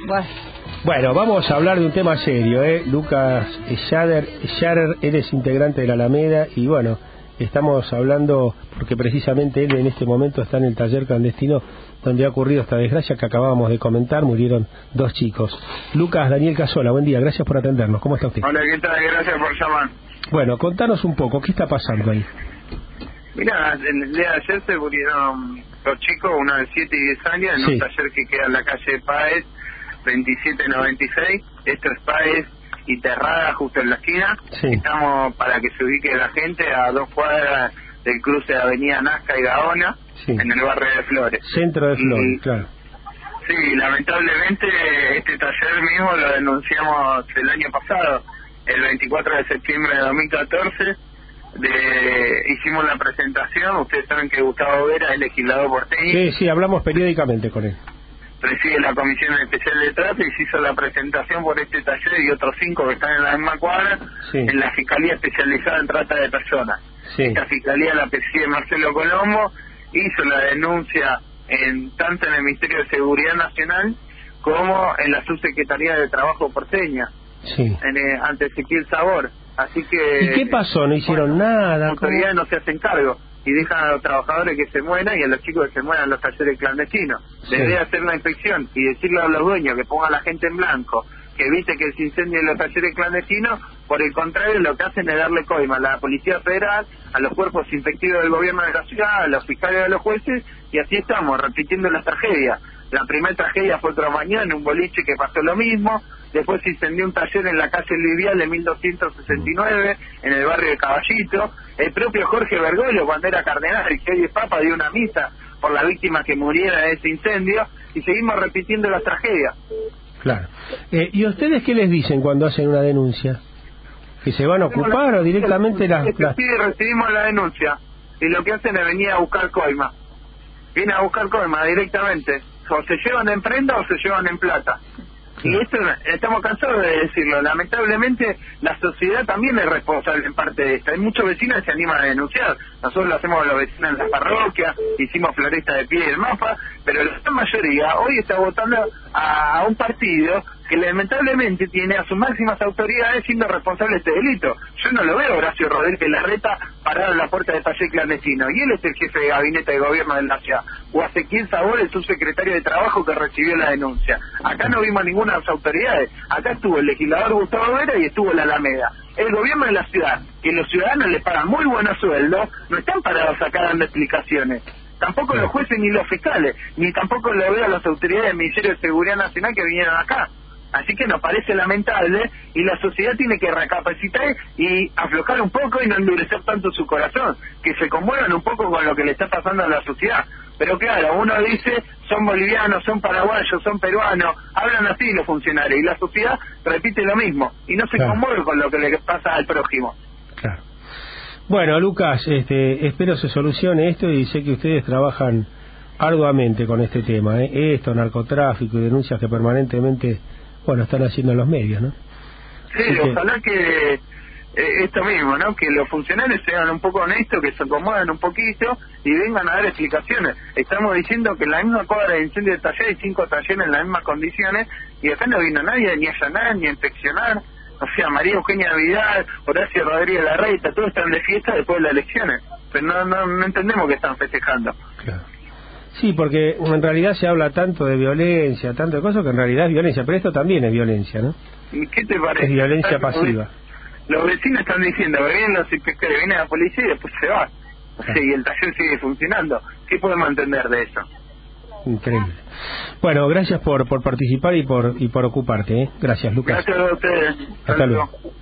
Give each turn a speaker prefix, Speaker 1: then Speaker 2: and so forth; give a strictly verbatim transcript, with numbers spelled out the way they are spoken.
Speaker 1: Bueno.
Speaker 2: Bueno, vamos a hablar de un tema serio, ¿eh? Lucas Schader, Schader, eres integrante de la Alameda y bueno, estamos hablando porque precisamente él en este momento está en el taller clandestino donde ha ocurrido esta desgracia que acabábamos de comentar, murieron dos chicos. Lucas Daniel Casola, buen día, gracias por atendernos, ¿cómo está usted?
Speaker 3: Hola, ¿qué tal? Gracias por llamar.
Speaker 2: Bueno, contanos un poco, ¿qué está pasando ahí?
Speaker 3: Mira, el día de ayer se murieron dos chicos, uno de siete y diez años, en
Speaker 2: Sí.
Speaker 3: un taller que queda en la calle Páez, veintisiete noventa y seis. Esto es Páez y Terrada, justo en la esquina.
Speaker 2: Sí.
Speaker 3: Estamos, para que se ubique la gente, a dos cuadras del cruce de Avenida Nazca y Gaona,
Speaker 2: Sí.
Speaker 3: en el barrio de Flores.
Speaker 2: Centro de Flores,
Speaker 3: Y-
Speaker 2: claro.
Speaker 3: Sí, lamentablemente este taller mismo lo denunciamos el año pasado, el veinticuatro de septiembre de dos mil catorce. De, hicimos la presentación. Ustedes saben que Gustavo Vera es legislador porteño,
Speaker 2: Sí, sí, hablamos periódicamente con él.
Speaker 3: preside la Comisión Especial de Trato, y se hizo la presentación por este taller y otros cinco que están en la misma cuadra,
Speaker 2: Sí.
Speaker 3: en la Fiscalía Especializada en Trata de Personas.
Speaker 2: Sí.
Speaker 3: Esta Fiscalía la preside Marcelo Colombo, hizo la denuncia en tanto en el Ministerio de Seguridad Nacional como en la Subsecretaría de Trabajo porteña,
Speaker 2: Sí.
Speaker 3: en, eh, ante Ezequiel Sabor. Así que...
Speaker 2: ¿Y qué pasó? ¿No hicieron nada?
Speaker 3: Las
Speaker 2: ¿Cómo?
Speaker 3: autoridades no se hacen cargo y dejan a los trabajadores que se mueran y a los chicos que se mueran en los talleres clandestinos.
Speaker 2: Sí.
Speaker 3: Debería hacer una inspección y decirle a los dueños que pongan a la gente en blanco, que evite que se incendien los talleres clandestinos. Por el contrario, lo que hacen es darle coima a la Policía Federal, a los cuerpos inspectivos del gobierno de la ciudad, a los fiscales, a los jueces, y así estamos, repitiendo las tragedias. La primera tragedia fue otra mañana en un boliche que pasó lo mismo. Después se incendió un taller en la calle Livial de mil doscientos sesenta y nueve, en el barrio de Caballito. El propio Jorge Bergoglio, cuando era cardenal y que hoy es papa, dio una misa por las víctimas que murieron en ese incendio, y seguimos repitiendo las tragedias.
Speaker 2: Claro. Eh, ¿Y ustedes qué les dicen cuando hacen una denuncia? ¿Que se van a ocupar o directamente las...?
Speaker 3: Este
Speaker 2: las...
Speaker 3: pide, recibimos la denuncia y lo que hacen es venir a buscar coima. Vienen a buscar coima directamente. O se llevan en prenda o se llevan en plata. Y esto estamos cansados de decirlo. Lamentablemente la sociedad también es responsable en parte de esto. Hay muchos vecinos que se animan a denunciar. Nosotros lo hacemos los vecinos en la parroquia, hicimos Floresta de Pie y el Mapa, pero la gran mayoría hoy está votando a, a un partido que lamentablemente tiene a sus máximas autoridades siendo responsable de este delito. Yo no lo veo a Horacio Rodríguez Larreta parado en la puerta del taller clandestino, y él es el jefe de gabinete de gobierno de la ciudad, o a Ezequiel Sabor, el subsecretario de Trabajo que recibió la denuncia. Acá no vimos ninguna de las autoridades. Acá estuvo el legislador Gustavo Vera y estuvo la Alameda. El gobierno de la ciudad, que los ciudadanos le pagan muy buenos sueldos, no están parados acá dando explicaciones. Tampoco los jueces ni los fiscales, ni tampoco lo veo a las autoridades del Ministerio de Seguridad Nacional que vinieron acá. Así que nos parece lamentable, y la sociedad tiene que recapacitar y aflojar un poco y no endurecer tanto su corazón, que se conmuevan un poco con lo que le está pasando a la sociedad. Pero claro, uno dice, son bolivianos, son paraguayos, son peruanos, hablan así los funcionarios, y la sociedad repite lo mismo, y no se
Speaker 2: Claro.
Speaker 3: conmueve con lo que le pasa al prójimo.
Speaker 2: Claro. Bueno, Lucas, este, espero se solucione esto y sé que ustedes trabajan arduamente con este tema, ¿eh? Esto, narcotráfico y denuncias que permanentemente, bueno, están haciendo los medios, ¿no?
Speaker 3: Sí,
Speaker 2: Así que-
Speaker 3: ojalá que eh, esto mismo, ¿no? Que los funcionarios sean un poco honestos, que se acomoden un poquito y vengan a dar explicaciones. Estamos diciendo que en la misma cuadra de incendio de taller hay cinco talleres en las mismas condiciones, y acá no vino nadie ni a allanar ni a inspeccionar. O sea, María Eugenia Vidal, Horacio Rodríguez Larreta, todos están de fiesta después de las elecciones. Pero no, no, no entendemos que están festejando.
Speaker 2: Claro. Sí, porque en realidad se habla tanto de violencia, tanto de cosas que en realidad es violencia, pero esto también es violencia, ¿no?
Speaker 3: ¿Y qué te parece?
Speaker 2: Es violencia
Speaker 3: Los ve-
Speaker 2: pasiva.
Speaker 3: Los vecinos están diciendo que vienen los inspectores, viene la policía y después se va. O sea, y el taller sigue funcionando. ¿Qué podemos entender de eso?
Speaker 2: Increíble. Bueno, gracias por por participar y por y por ocuparte, ¿eh? Gracias, Lucas.
Speaker 3: Gracias a ustedes.
Speaker 2: Hasta luego.